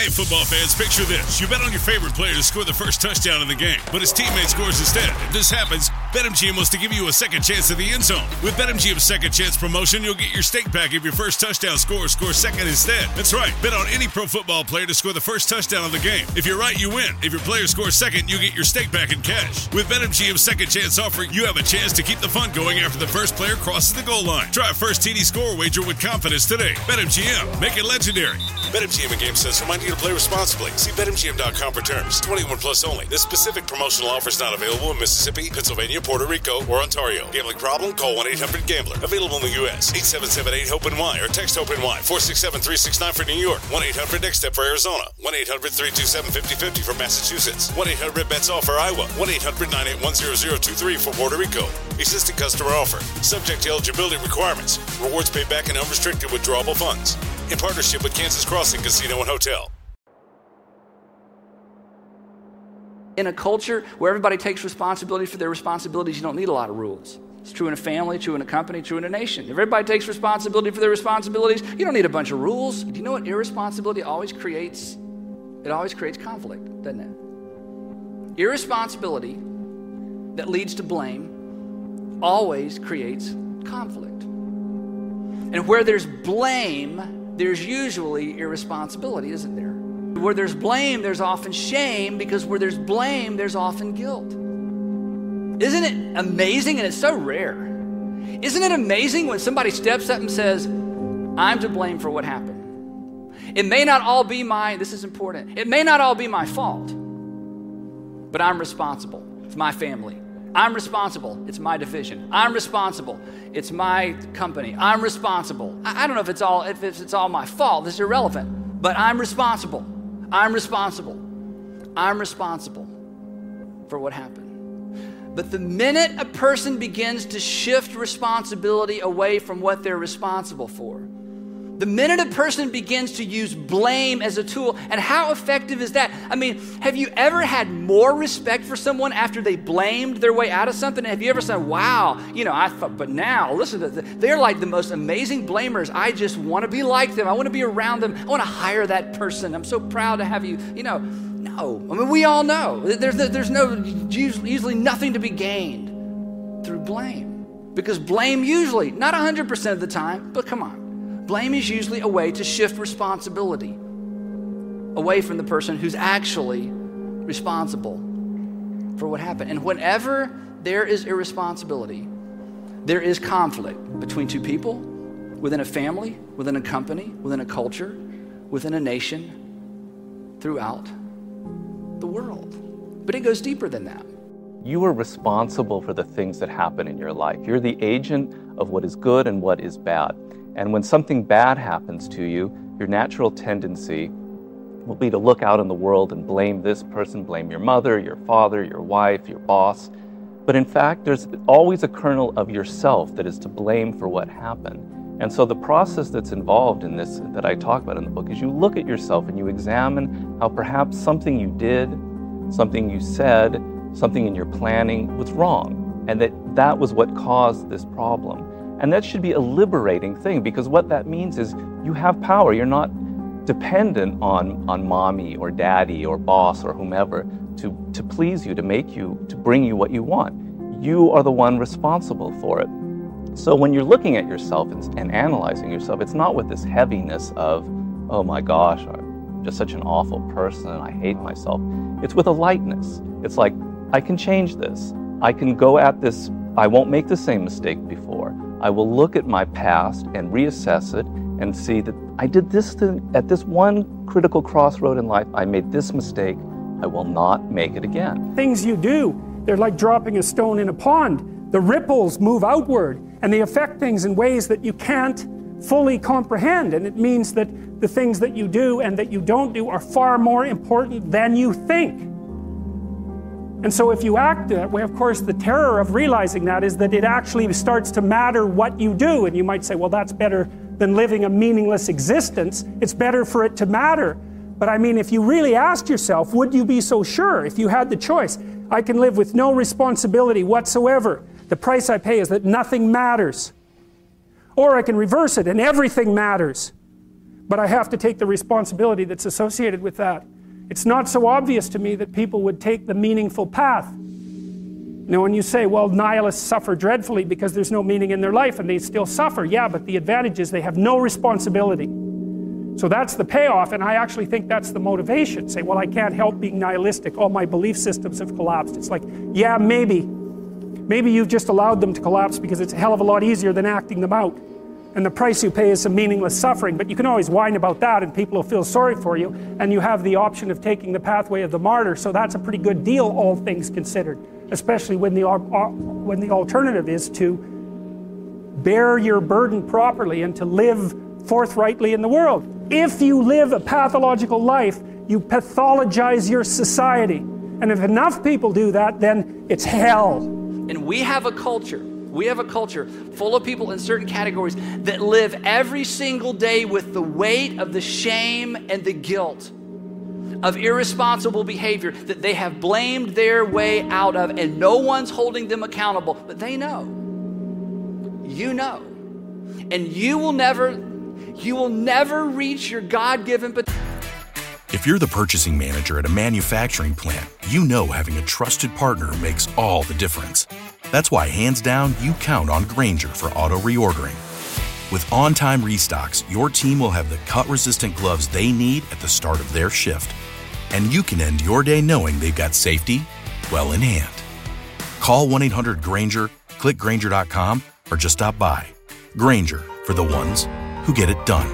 Hey, football fans, picture this. You bet on your favorite player to score the first touchdown in the game, but his teammate scores instead. If this happens, BetMGM wants to give you a second chance at the end zone. With BetMGM's second chance promotion, you'll get your stake back if your first touchdown scores second instead. That's right. Bet on any pro football player to score the first touchdown of the game. If you're right, you win. If your player scores second, you get your stake back in cash. With BetMGM's second chance offer, you have a chance to keep the fun going after the first player crosses the goal line. Try a first TD score wager with confidence today. BetMGM. Make it legendary. BetMGM and GameSense remind you to play responsibly. See BetMGM.com for terms. 21 plus only. This specific promotional offer is not available in Mississippi, Pennsylvania, Puerto Rico, or Ontario. Gambling problem? Call 1-800-GAMBLER. Available in the U.S. 877-8-HOPE-NY or text HOPE-NY. 467-369 for New York. 1-800-NEXT-STEP for Arizona. 1-800-327-5050 for Massachusetts. 1-800-BETS-ALL for Iowa. 1-800-981-0023 for Puerto Rico. Existing customer offer. Subject to eligibility requirements. Rewards paid back in unrestricted withdrawable funds. In partnership with Kansas Crossing Casino and Hotel. In a culture where everybody takes responsibility for their responsibilities, you don't need a lot of rules. It's true in a family, true in a company, true in a nation. If everybody takes responsibility for their responsibilities, you don't need a bunch of rules. Do you know what irresponsibility always creates? It always creates conflict, doesn't it? Irresponsibility that leads to blame always creates conflict. And where there's blame, there's usually irresponsibility, isn't there? Where there's blame, there's often shame, because where there's blame, there's often guilt. Isn't it amazing? And it's so rare. Isn't it amazing when somebody steps up and says, I'm to blame for what happened? It may not all be this is important, it may not all be my fault, but I'm responsible. It's my family. I'm responsible. It's my division. I'm responsible. It's my company. I'm responsible. I don't know if it's all my fault. This is irrelevant. But I'm responsible. I'm responsible. I'm responsible for what happened. But the minute a person begins to shift responsibility away from what they're responsible for, the minute a person begins to use blame as a tool, and how effective is that? I mean, have you ever had more respect for someone after they blamed their way out of something? Have you ever said, wow, I thought, but now, listen, they're like the most amazing blamers. I just want to be like them. I want to be around them. I want to hire that person. I'm so proud to have you, No. I mean, we all know. There's usually nothing to be gained through blame. Because blame usually, not 100% of the time, but come on. Blame is usually a way to shift responsibility away from the person who's actually responsible for what happened. And whenever there is irresponsibility, there is conflict between two people, within a family, within a company, within a culture, within a nation, throughout the world. But it goes deeper than that. You are responsible for the things that happen in your life. You're the agent of what is good and what is bad. And when something bad happens to you, your natural tendency will be to look out in the world and blame this person, blame your mother, your father, your wife, your boss. But in fact, there's always a kernel of yourself that is to blame for what happened. And so the process that's involved in this that I talk about in the book is you look at yourself and you examine how perhaps something you did, something you said, something in your planning was wrong, and that was what caused this problem. And that should be a liberating thing, because what that means is you have power. You're not dependent on mommy or daddy or boss or whomever to please you, to make you, to bring you what you want. You are the one responsible for it. So when you're looking at yourself and analyzing yourself, it's not with this heaviness of, oh my gosh, I'm just such an awful person and I hate myself. It's with a lightness. It's like, I can change this. I can go at this. I won't make the same mistake before. I will look at my past and reassess it and see that I did this thing at this one critical crossroad in life. I made this mistake. I will not make it again. Things you do, they're like dropping a stone in a pond. The ripples move outward and they affect things in ways that you can't fully comprehend. And it means that the things that you do and that you don't do are far more important than you think. And so if you act that way, of course, the terror of realizing that is that it actually starts to matter what you do. And you might say, well, that's better than living a meaningless existence. It's better for it to matter. But I mean, if you really asked yourself, would you be so sure if you had the choice? I can live with no responsibility whatsoever. The price I pay is that nothing matters. Or I can reverse it and everything matters. but I have to take the responsibility that's associated with that. It's not so obvious to me that people would take the meaningful path. You know, when you say, well, nihilists suffer dreadfully because there's no meaning in their life, and they still suffer. Yeah, but the advantage is they have no responsibility. So that's the payoff, and I actually think that's the motivation. Say, well, I can't help being nihilistic. All my belief systems have collapsed. It's like, yeah, maybe. Maybe you've just allowed them to collapse because it's a hell of a lot easier than acting them out. And the price you pay is some meaningless suffering, but you can always whine about that and people will feel sorry for you, and you have the option of taking the pathway of the martyr, so that's a pretty good deal, all things considered, especially when the alternative is to bear your burden properly and to live forthrightly in the world. If you live a pathological life, you pathologize your society, and if enough people do that, then it's hell. And we have a culture full of people in certain categories that live every single day with the weight of the shame and the guilt of irresponsible behavior that they have blamed their way out of, and no one's holding them accountable, but they know. You know. And you will never reach your God-given potential. If you're the purchasing manager at a manufacturing plant, you know having a trusted partner makes all the difference. That's why, hands down, you count on Grainger for auto reordering. With on-time restocks, your team will have the cut-resistant gloves they need at the start of their shift. And you can end your day knowing they've got safety well in hand. Call 1-800-GRAINGER, click Grainger.com, or just stop by. Grainger, for the ones who get it done.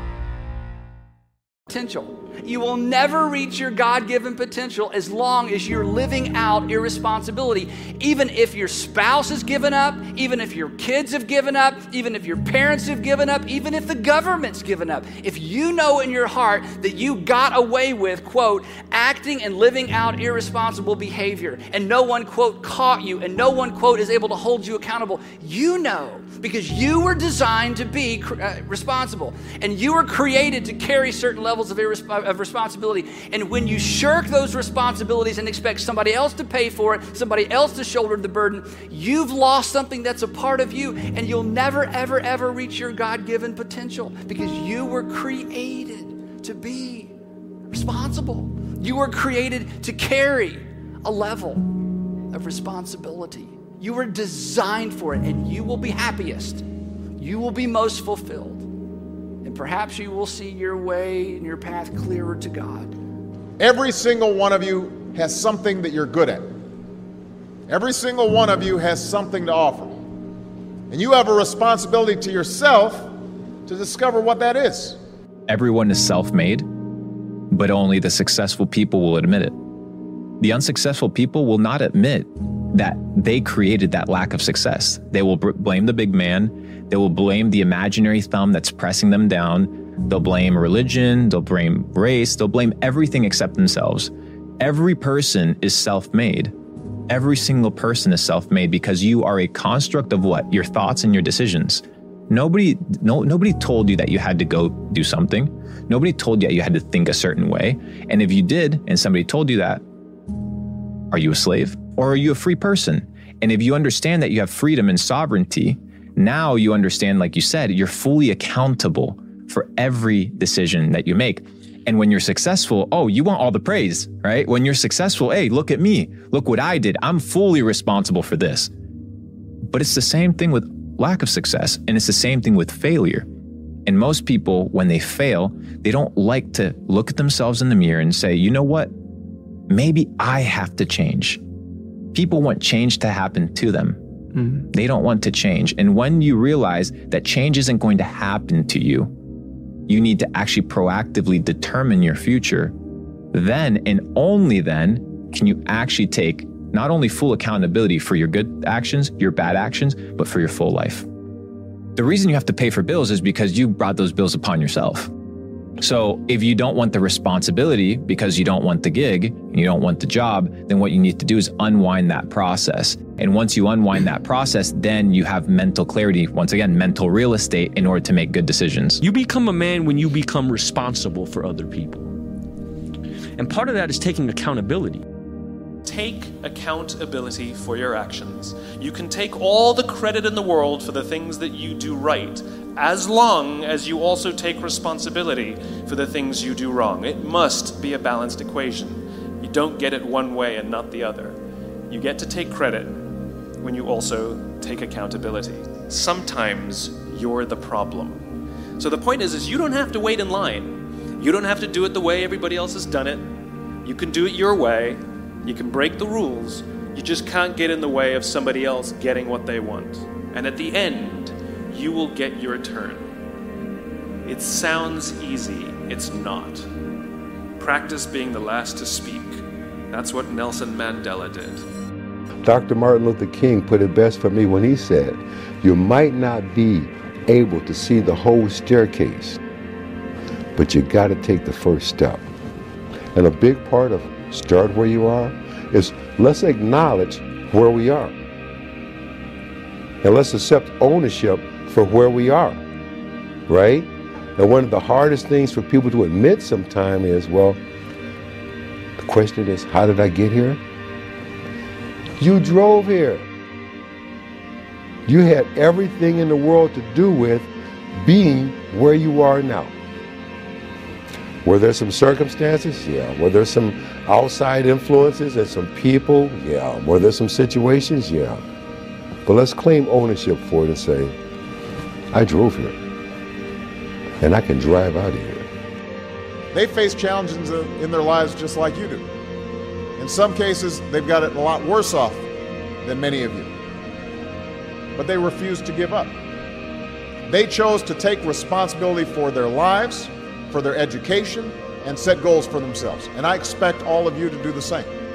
Potential. You will never reach your God-given potential as long as you're living out irresponsibility. Even if your spouse has given up, even if your kids have given up, even if your parents have given up, even if the government's given up. If you know in your heart that you got away with, quote, acting and living out irresponsible behavior, and no one, quote, caught you, and no one, quote, is able to hold you accountable, you know, because you were designed to be responsible, and you were created to carry certain levels of responsibility. And when you shirk those responsibilities and expect somebody else to pay for it, somebody else to shoulder the burden, you've lost something that's a part of you, and you'll never, ever, ever reach your God-given potential, because you were created to be responsible. You were created to carry a level of responsibility. You were designed for it, and you will be happiest. You will be most fulfilled. And perhaps you will see your way and your path clearer to God. Every single one of you has something that you're good at. Every single one of you has something to offer. And you have a responsibility to yourself to discover what that is. Everyone is self-made, but only the successful people will admit it. The unsuccessful people will not admit that they created that lack of success. They will blame the big man. They will blame the imaginary thumb that's pressing them down. They'll blame religion. They'll blame race. They'll blame everything except themselves. Every person is self-made. Every single person is self-made because you are a construct of what? Your thoughts and your decisions. Nobody told you that you had to go do something. Nobody told you that you had to think a certain way. And if you did, and somebody told you that, are you a slave or are you a free person? And if you understand that you have freedom and sovereignty, now you understand, like you said, you're fully accountable for every decision that you make. And when you're successful, oh, you want all the praise, right? When you're successful, hey, look at me. Look what I did. I'm fully responsible for this. But it's the same thing with lack of success, and it's the same thing with failure. And most people, when they fail, they don't like to look at themselves in the mirror and say, you know what? Maybe I have to change. People want change to happen to them. Mm-hmm. They don't want to change. And when you realize that change isn't going to happen to you, you need to actually proactively determine your future. Then and only then can you actually take not only full accountability for your good actions, your bad actions, but for your full life. The reason you have to pay for bills is because you brought those bills upon yourself. So if you don't want the responsibility because you don't want the gig, and you don't want the job, then what you need to do is unwind that process. And once you unwind that process, then you have mental clarity, once again, mental real estate in order to make good decisions. You become a man when you become responsible for other people. And part of that is taking accountability. take accountability for your actions. You can take all the credit in the world for the things that you do right, as long as you also take responsibility for the things you do wrong. It must be a balanced equation. You don't get it one way and not the other. You get to take credit when you also take accountability. Sometimes you're the problem. So the point is you don't have to wait in line. You don't have to do it the way everybody else has done it. You can do it your way. You can break the rules. You just can't get in the way of somebody else getting what they want. And at the end, you will get your turn. It sounds easy. It's not. Practice being the last to speak. That's what Nelson Mandela did. Dr. Martin Luther King put it best for me when he said, you might not be able to see the whole staircase, but you got to take the first step. And a big part of start where you are is let's acknowledge where we are. And let's accept ownership for where we are, right? And one of the hardest things for people to admit sometimes is, well, the question is, how did I get here? You drove here. You had everything in the world to do with being where you are now. Were there some circumstances? Yeah. Were there some outside influences and some people? Yeah. Were there some situations? Yeah. But let's claim ownership for it and say, I drove here, and I can drive out of here. They face challenges in their lives just like you do. In some cases, they've got it a lot worse off than many of you. But they refuse to give up. They chose to take responsibility for their lives, for their education, and set goals for themselves. And I expect all of you to do the same.